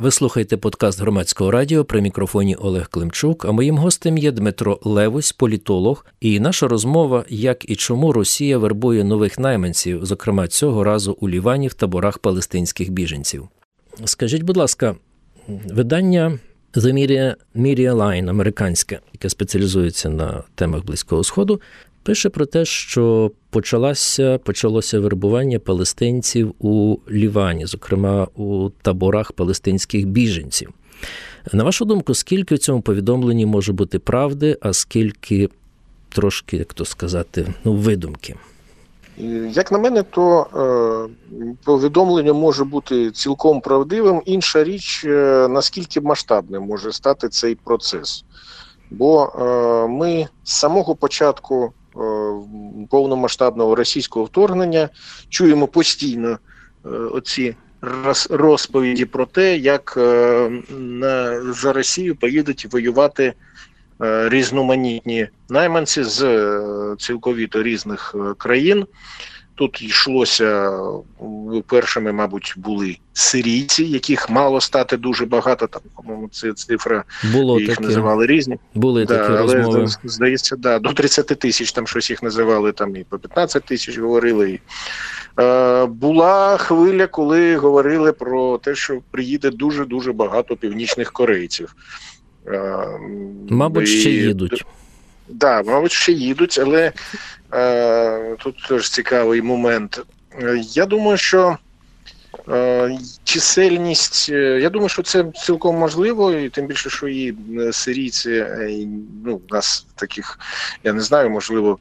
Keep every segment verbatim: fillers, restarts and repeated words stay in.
Ви слухаєте подкаст Громадського радіо, при мікрофоні Олег Климчук, а моїм гостем є Дмитро Левусь, політолог, і наша розмова «Як і чому Росія вербує нових найманців, зокрема цього разу у Лівані в таборах палестинських біженців». Скажіть, будь ласка, видання The Media, Media Line, американське, яке спеціалізується на темах Близького Сходу, пише про те, що почалося, почалося вербування палестинців у Лівані, зокрема у таборах палестинських біженців. На вашу думку, скільки в цьому повідомленні може бути правди, а скільки трошки, як то сказати, ну, видумки? Як на мене, то е, повідомлення може бути цілком правдивим. Інша річ, е, наскільки масштабним може стати цей процес. Бо е, ми з самого початку е, повномасштабного російського вторгнення чуємо постійно е, оці роз, розповіді про те, як е, на, за Росію поїдуть воювати е, різноманітні найманці з е, цілковито різних е, країн. Тут йшлося, першими, мабуть, були сирійці, яких мало стати дуже багато, там, по-моєму, це цифра, було їх таке. Називали різні. Були да, такі але, розмови. Здається, да, до тридцять тисяч, там щось їх називали, там і по п'ятнадцять тисяч говорили. І, е, була хвиля, коли говорили про те, що приїде дуже-дуже багато північних корейців. Е, Мабуть, і, ще їдуть. Так, да, мабуть, ще їдуть, але е, тут теж цікавий момент. Я думаю, що е, чисельність, я думаю, що це цілком можливо, і тим більше, що і сирійці, і, ну, у нас таких, я не знаю, можливо,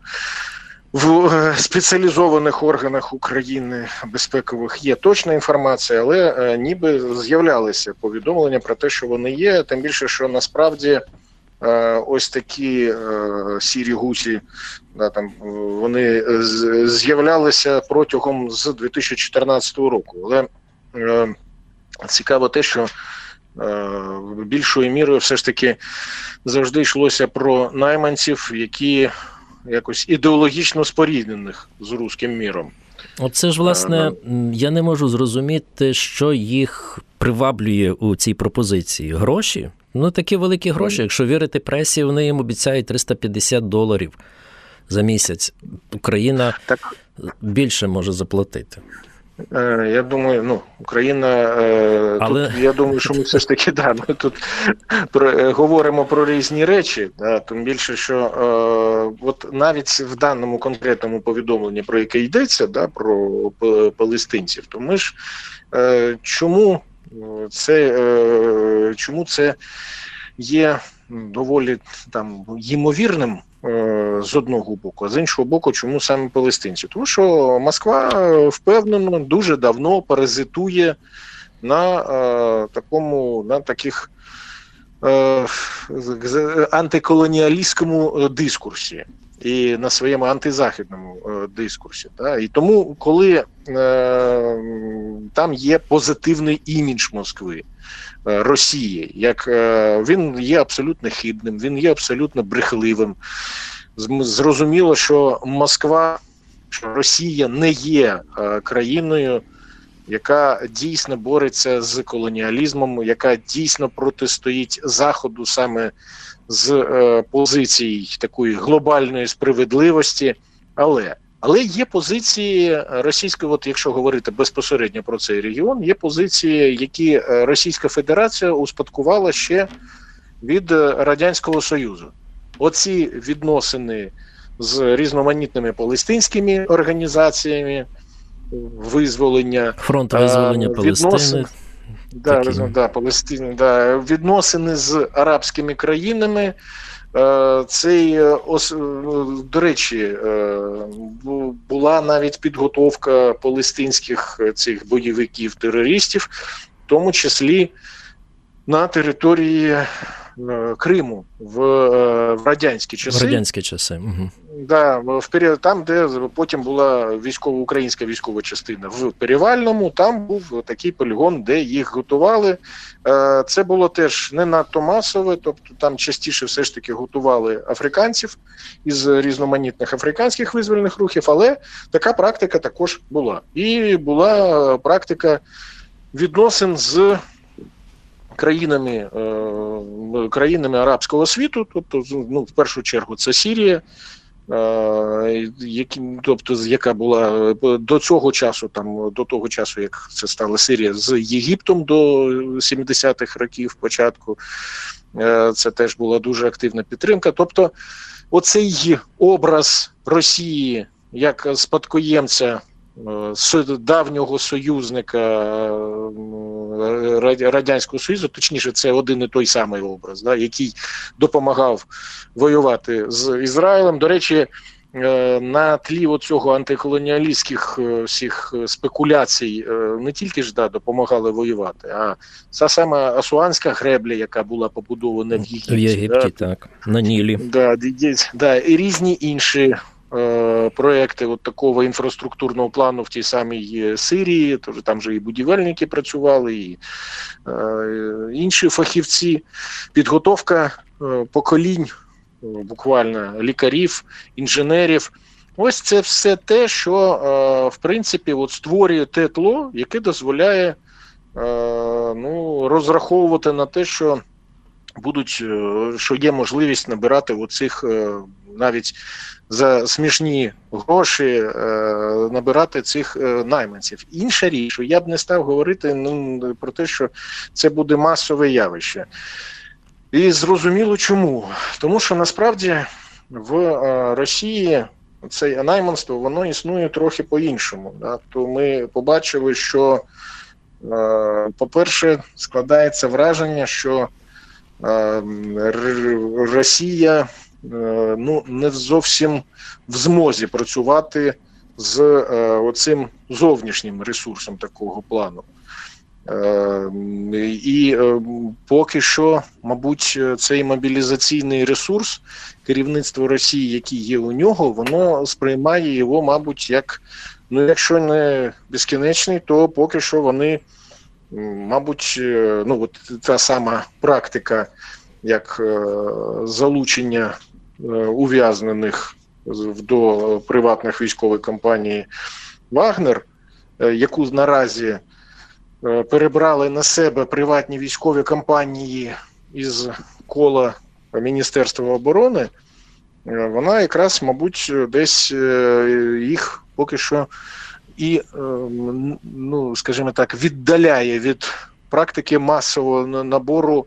в спеціалізованих органах України безпекових є точна інформація, але е, ніби з'являлися повідомлення про те, що вони є, тим більше, що насправді ось такі е, сірі гусі, да, там, вони з'являлися протягом з дві тисячі чотирнадцятого року. Але е, цікаво те, що е, більшою мірою все ж таки завжди йшлося про найманців, які якось ідеологічно споріднених з руським міром. Оце ж, власне, я не можу зрозуміти, що їх приваблює у цій пропозиції. Гроші? Ну, такі великі гроші. Якщо вірити пресі, вони їм обіцяють триста п'ятдесят доларів за місяць. Україна так більше може заплатити. Я думаю, ну, Україна, Але... тут, я думаю, що ми все ж таки, да, ми тут про, говоримо про різні речі, да, тим більше, що е, от навіть в даному конкретному повідомленні, про яке йдеться, да, про палестинців, то ми ж е, чому це, е, чому це є доволі там ймовірним з одного боку, а з іншого боку, чому саме палестинці? Тому що Москва впевнено дуже давно паразитує на е, такому, на таких е, антиколоніалістському дискурсі і на своєму антизахідному е, дискурсі. Да? І тому, коли е, там є позитивний імідж Москви, Росії, як е, він є абсолютно хибним, він є абсолютно брехливим. Зрозуміло, що Москва, що Росія не є е, країною, яка дійсно бореться з колоніалізмом, яка дійсно протистоїть Заходу саме з е, позицій такої глобальної справедливості, але Але є позиції російської, от якщо говорити безпосередньо про цей регіон, є позиції, які Російська Федерація успадкувала ще від Радянського Союзу. Оці відносини з різноманітними палестинськими організаціями, визволення, фронт визволення Палестини. Да, да, Палестини, да, відносини з арабськими країнами. Цей, до речі, була навіть підготовка палестинських цих бойовиків-терористів, в тому числі на території Криму в, в радянські часи. В радянські часи. Угу. Да, в період, там, де потім була військово українська військова частина в Перевальному, там був такий полігон, де їх готували. Це було теж не надто масове, тобто там частіше все ж таки готували африканців із різноманітних африканських визвольних рухів, але така практика також була. І була практика відносин з країнами, країнами арабського світу, тобто, ну, в першу чергу це Сирія, які, тобто, яка була до цього часу, там, до того часу, як це стала Сирія, з Єгиптом до сімдесятих років початку, це теж була дуже активна підтримка. Тобто, оцей образ Росії як спадкоємця давнього союзника Радянського Союзу, точніше, це один і той самий образ, да, який допомагав воювати з Ізраїлем. До речі, на тлі оцього антиколоніалістських всіх спекуляцій не тільки ж да, допомагали воювати, а та сама Асуанська гребля, яка була побудована в Єгипті. В Єгипті, да, так, на Нілі. Да, да, і різні інші проекти от такого інфраструктурного плану в тій самій Сирії, тож там же і будівельники працювали, і е, інші фахівці, підготовка е, поколінь, е, буквально лікарів, інженерів. Ось це все те, що е, в принципі от створює те тло, яке дозволяє е, ну, розраховувати на те, що будуть, що є можливість набирати оцих навіть за смішні гроші набирати цих найманців. Інша річ, що я б не став говорити ну, про те, що це буде масове явище. І зрозуміло чому. Тому що насправді в Росії це найманство, воно існує трохи по-іншому. Да? То ми побачили, що, по-перше, складається враження, що Росія ну, не зовсім в змозі працювати з оцим зовнішнім ресурсом такого плану. І поки що, мабуть, цей мобілізаційний ресурс, керівництво Росії, який є у нього, воно сприймає його, мабуть, як, ну, якщо не безкінечний, то поки що вони, мабуть, ну, от та сама практика, як е, залучення е, ув'язнених до приватних військових компаній «Вагнер», е, яку наразі е, перебрали на себе приватні військові компанії із кола Міністерства оборони, е, вона якраз, мабуть, десь е, їх поки що і, е, ну, скажімо так, віддаляє від практики масового набору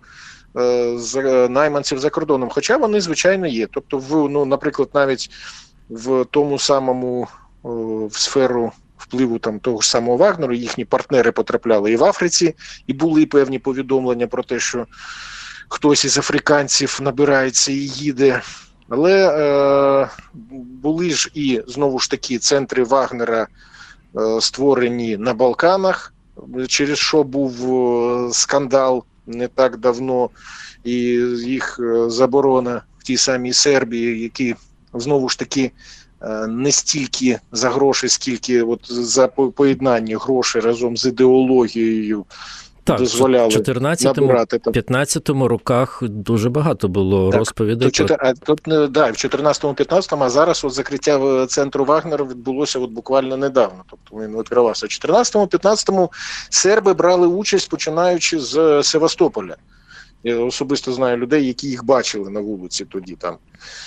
з найманців за кордоном, хоча вони, звичайно, є. Тобто, в, ну, наприклад, навіть в тому самому в сферу впливу там того ж самого Вагнеру їхні партнери потрапляли і в Африці, і були певні повідомлення про те, що хтось із африканців набирається і їде. Але е, були ж і, знову ж таки, центри Вагнера е, створені на Балканах, через що був скандал не так давно, і їх заборона в тій самій Сербії, які, знову ж таки, не стільки за гроші, скільки от за поєднання грошей разом з ідеологією так, дозволяли в чотирнадцятому-п'ятнадцятому роках дуже багато було так, розповідей. То, про... то, да, в чотирнадцятому-п'ятнадцятому, а зараз от закриття центру Вагнера відбулося от буквально недавно. Тобто він відкривався. В чотирнадцятому-п'ятнадцятому серби брали участь, починаючи з Севастополя. Я особисто знаю людей, які їх бачили на вулиці тоді там.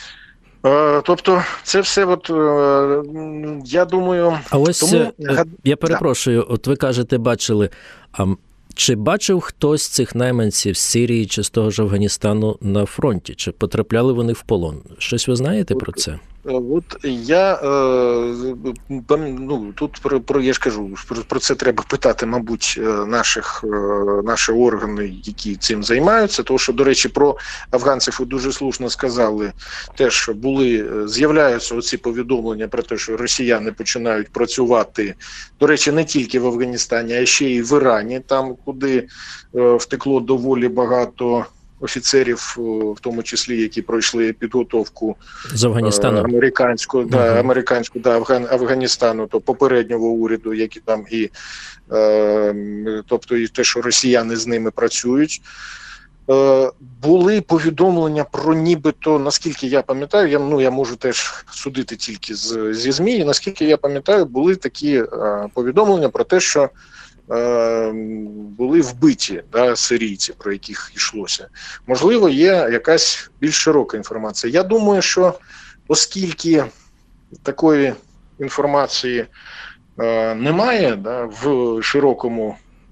Тобто це все, от, я думаю... А ось, тому... я перепрошую, да. От ви кажете, бачили, а чи бачив хтось з цих найманців з Сирії чи з того ж Афганістану на фронті? Чи потрапляли вони в полон? Щось ви знаєте про це? От я, ну, тут про, про я ж кажу, про, про це треба питати, мабуть, наших, наші органи, які цим займаються. Тому що, до речі, про афганців ви дуже слушно сказали, те, що були, з'являються оці повідомлення про те, що росіяни починають працювати, до речі, не тільки в Афганістані, а ще й в Ірані, там, куди втекло доволі багато офіцерів, в тому числі, які пройшли підготовку з Афганістану, американського, uh-huh. да, американського, да, Афган, Афганістану, то попереднього уряду, які там і, е, тобто, і те, що росіяни з ними працюють. Е, були повідомлення про нібито, наскільки я пам'ятаю, я, ну, я можу теж судити тільки з, зі ЗМІ, і наскільки я пам'ятаю, були такі е, повідомлення про те, що е, були вбиті, да, сирійці, про яких йшлося. Можливо, є якась більш широка інформація. Я думаю, що оскільки такої інформації е, немає, да, в широкому,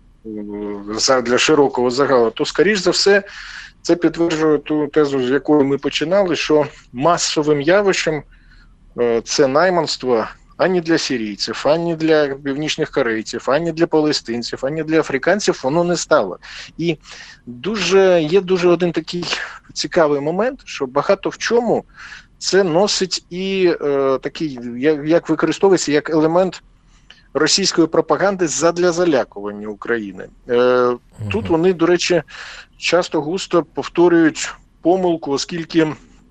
для широкого загалу, то, скоріш за все, це підтверджує ту тезу, з якої ми починали, що масовим явищем е, це найманство ані для сирійців, ані для північних корейців, ані для палестинців, ані для африканців воно не стало. І дуже, є дуже один такий цікавий момент, що багато в чому це носить і е, такий, як, як використовується, як елемент російської пропаганди задля залякування України. Е, тут вони, до речі, часто густо повторюють помилку, оскільки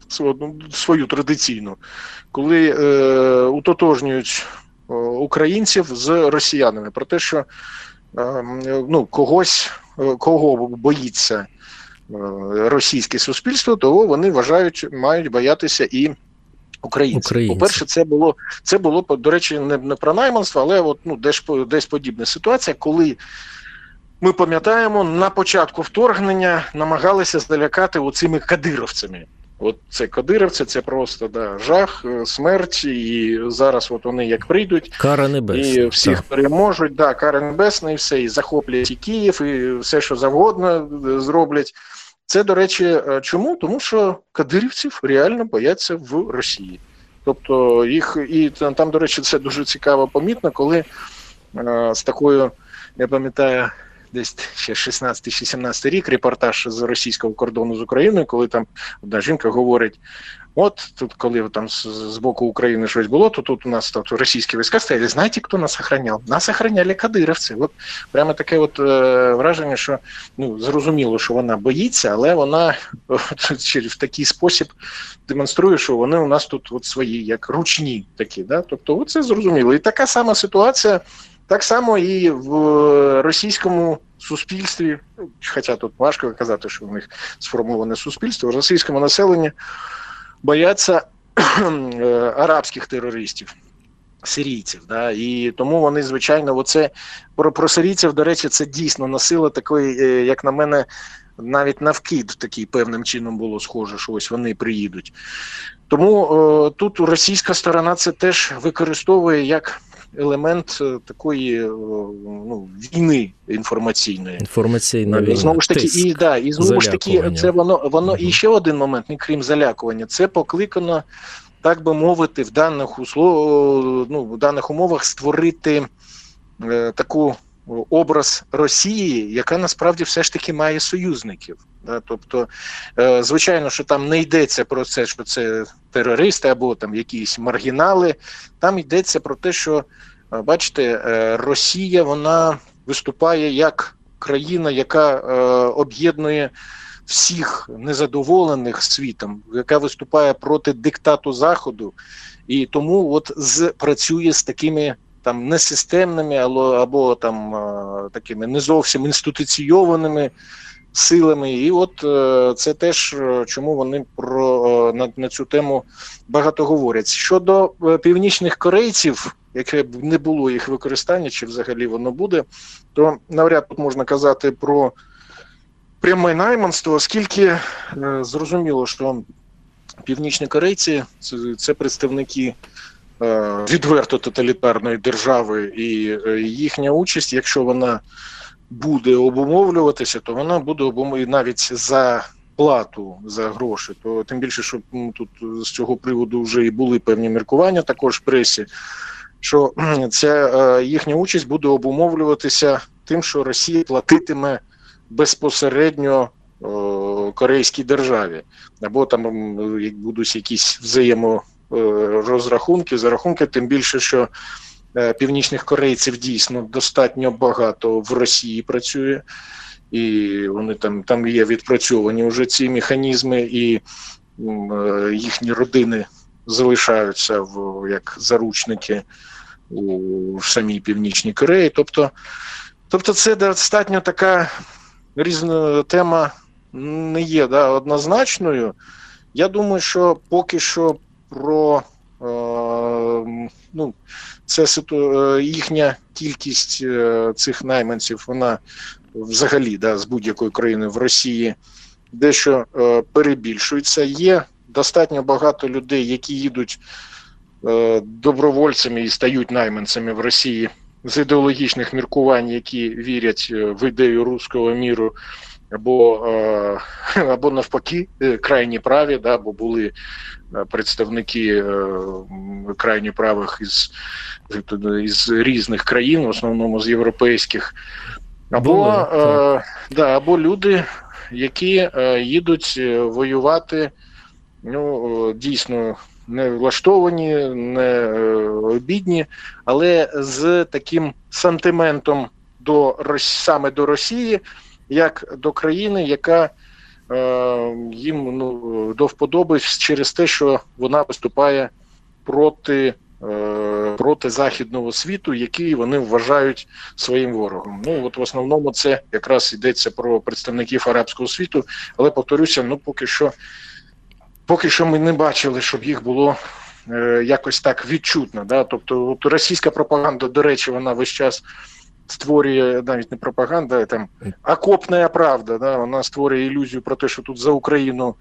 свою традиційну, коли е, утотожнюють е, українців з росіянами, про те, що е, ну, когось, е, кого боїться е, російське суспільство, того вони вважають, мають боятися і українців. Українці. По-перше, це було, це було, до речі, не, не про найманство, але от, ну, десь, десь подібна ситуація, коли ми пам'ятаємо, на початку вторгнення намагалися залякати оцими кадировцями. От це кадировці, це просто да, жах, смерть, і зараз от вони як прийдуть, кара небесна, і всіх так. переможуть, да, кара небесна, і все, і захоплять і Київ, і все, що завгодно зроблять. Це, до речі, чому? Тому що кадирівців реально бояться в Росії. Тобто їх, і там, до речі, це дуже цікаво помітно, коли е, з такою, я пам'ятаю, десь ще шістнадцятий сімнадцятий рік, репортаж з російського кордону з Україною, коли там одна жінка говорить, от тут, коли там з, з боку України щось було, то тут у нас тут російські війська стояли, знаєте, хто нас охраняв? Нас охраняли кадировці. От прямо таке от е, враження, що ну, зрозуміло, що вона боїться, але вона в такий спосіб демонструє, що вони у нас тут от свої, як ручні такі. Да? Тобто це зрозуміло. І така сама ситуація, так само і в російському суспільстві, хоча тут важко казати, що в них сформоване суспільство, в російському населенні бояться арабських терористів, сирійців. Да? І тому вони, звичайно, оце, про, про сирійців, до речі, це дійсно носило такий, як на мене, навіть навкид такий певним чином було схоже, що ось вони приїдуть. Тому о, тут російська сторона це теж використовує як елемент такої ну, війни інформаційної. Інформаційна війна. Знову ж таки, Тиск, і, да, і знову ж таки, це воно, воно угу. І ще один момент, не крім залякування, це покликано, так би мовити, в даних, услов, ну, в даних умовах створити е, таку образ Росії, яка насправді все ж таки має союзників. Да? Тобто, е, звичайно, що там не йдеться про це, що це терористи або там якісь маргінали, там йдеться про те, що, бачите, е, Росія, вона виступає як країна, яка е, об'єднує всіх незадоволених світом, яка виступає проти диктату Заходу, і тому от з, працює з такими там несистемними або, або там е, такими не зовсім інституційованими силами. І от е, це теж, чому вони про, е, на, на цю тему багато говорять. Щодо е, північних корейців, яке б не було їх використання, чи взагалі воно буде, то навряд тут можна казати про пряме найманство, оскільки е, зрозуміло, що північні корейці це, це представники е, відверто тоталітарної держави, і е, їхня участь, якщо вона буде обумовлюватися, то вона буде обумовлюватися навіть за плату, за гроші. То тим більше, що ну, тут з цього приводу вже і були певні міркування також в пресі, що ця е, їхня участь буде обумовлюватися тим, що Росія платитиме безпосередньо о, корейській державі. Або там як будуть якісь взаєморозрахунки, зарахунки, тим більше, що е, північних корейців дійсно достатньо багато в Росії працює, і вони там, там є відпрацьовані вже ці механізми, і е, їхні родини залишаються в, як заручники у в самій Північній Кореї. Тобто, тобто це достатньо така різна тема, не є да, однозначною. Я думаю, що поки що про е, ну, це ситу... їхня кількість цих найманців, вона взагалі, да, з будь-якої країни в Росії дещо е, перебільшується. Є достатньо багато людей, які їдуть е, добровольцями і стають найманцями в Росії з ідеологічних міркувань, які вірять в ідею руського міру, або, е, або навпаки, крайні праві, да, бо були представники е, крайні правих із, із різних країн, в основному з європейських, або, Були, е, да, або люди, які е, їдуть воювати, ну, дійсно, не влаштовані, не е, бідні, але з таким сантиментом до, саме до Росії, як до країни, яка е, їм, ну, до вподоби через те, що вона виступає проти, е, проти західного світу, який вони вважають своїм ворогом. Ну, от в основному це якраз йдеться про представників арабського світу, але, повторюся, ну, поки що, поки що ми не бачили, щоб їх було е, якось так відчутно. Да? Тобто от російська пропаганда, до речі, вона весь час створює, навіть не пропаганда, а там окопна правда, да? Вона створює ілюзію про те, що тут за Україну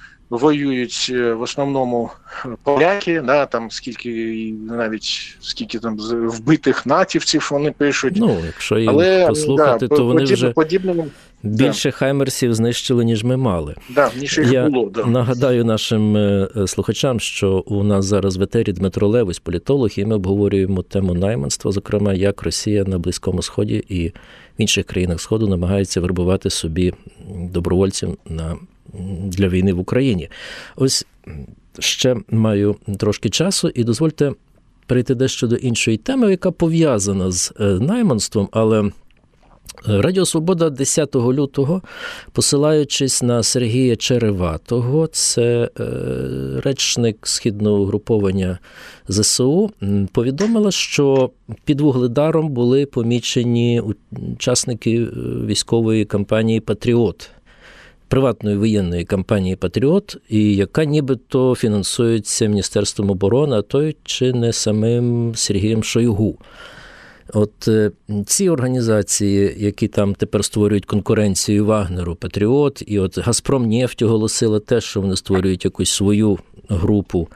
воюють в основному поляки, да, там скільки, навіть скільки там вбитих натівців вони пишуть. Ну, якщо їх Але, послухати, да, то вони вже подібному, більше да. хаймерсів знищили, ніж ми мали. Да, ніж їх Я було, да. нагадаю нашим слухачам, що у нас зараз в етері Дмитро Левусь, політолог, і ми обговорюємо тему найманства, зокрема, як Росія на Близькому Сході і в інших країнах Сходу намагається вербувати собі добровольців на для війни в Україні. Ось ще маю трошки часу, і дозвольте перейти дещо до іншої теми, яка пов'язана з найманством, але Радіо Свобода десятого лютого, посилаючись на Сергія Череватого, це речник східного угруповання ЗСУ, повідомила, що під Вугледаром були помічені учасники військової кампанії «Патріот», приватної воєнної кампанії «Патріот», і яка нібито фінансується Міністерством оборони, а то чи не самим Сергієм Шойгу. От ці організації, які там тепер створюють конкуренцію Вагнеру, «Патріот», і от «Газпромнефть» оголосила те, що вони створюють якусь свою групу.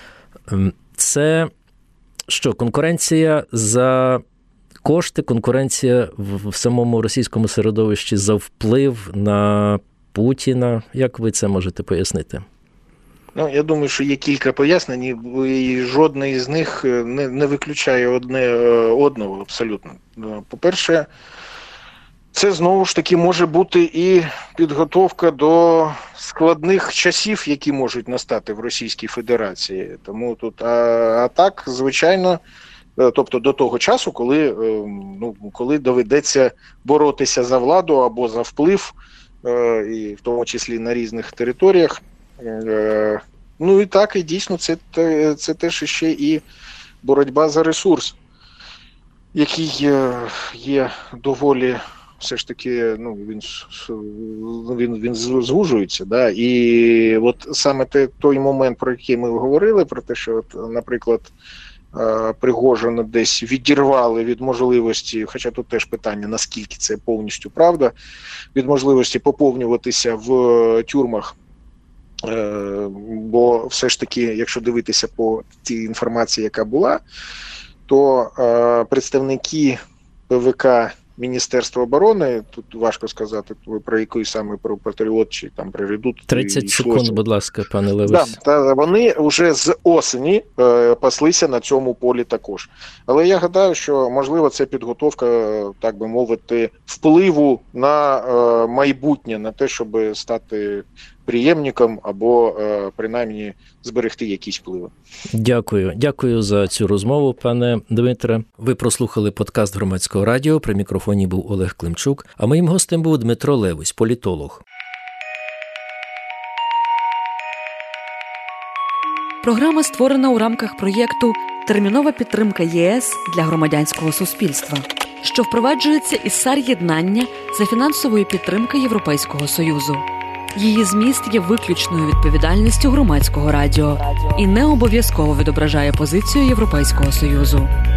Це що, конкуренція за кошти, конкуренція в самому російському середовищі за вплив на Путіна. Як ви це можете пояснити? Ну, я думаю, що є кілька пояснень, і жодне із них не, не виключає одне одного абсолютно. По-перше, це знову ж таки може бути і підготовка до складних часів, які можуть настати в Російській Федерації. Тому тут, а, а так, звичайно, тобто до того часу, коли, ну, коли доведеться боротися за владу або за вплив, і в тому числі на різних територіях. Ну і так, і дійсно, це, це теж ще і боротьба за ресурс, який є доволі, все ж таки, ну, він, він, він звужується. Да? І от саме те, той момент, про який ми говорили, про те, що, от, наприклад, Пригожина десь відірвали від можливості, хоча тут теж питання, наскільки це повністю правда, від можливості поповнюватися в тюрмах, бо все ж таки, якщо дивитися по тій інформації, яка була, то представники ПВК Міністерства оборони, тут важко сказати, про який саме, про «Патріот» чи там про «Редут». тридцять секунд, будь ласка, пане Левусь. Да, та вони вже з осені е, паслися на цьому полі також. Але я гадаю, що, можливо, це підготовка, так би мовити, впливу на е, майбутнє, на те, щоб стати приємником або, е, принаймні, зберегти якісь впливи. Дякую. Дякую за цю розмову, пане Дмитре. Ви прослухали подкаст Громадського радіо. При мікрофоні був Олег Климчук, а моїм гостем був Дмитро Левусь, політолог. Програма створена у рамках проєкту «Термінова підтримка ЄС для громадянського суспільства», що впроваджується із САР-єднання за фінансової підтримки Європейського Союзу. Її зміст є виключною відповідальністю Громадського радіо і не обов'язково відображає позицію Європейського Союзу.